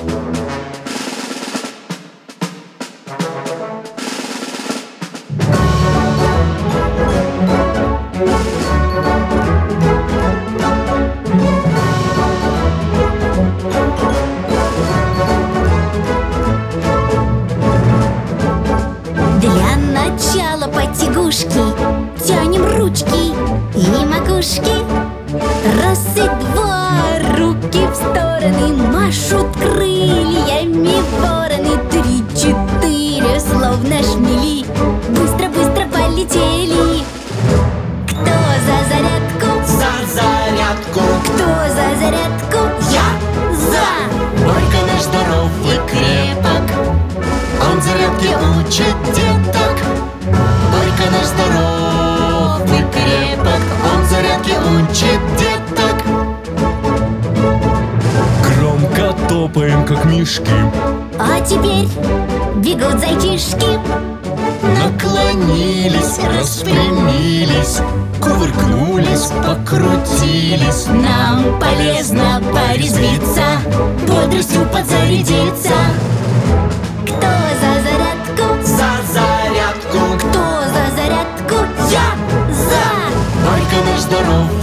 Для начала потягушки тянем ручки и макушки. Раз и два, руки в стороны машут крыльями вороны. 3, 4, словно шмели, быстро-быстро полетели. Кто за зарядку? За зарядку! Кто за зарядку? Я! За! Борька наш здоров и крепок, он зарядки учит деток. Борька наш здоров и крепок, он зарядки учит деток. Громко топаем, как мишки. А теперь бегут зайчишки. Наклонились, распрямились, кувыркнулись, покрутились. Нам полезно порезвиться, бодростью подзарядиться. Кто за зарядку? За зарядку! Кто за зарядку? Я! За! Борька наш здоров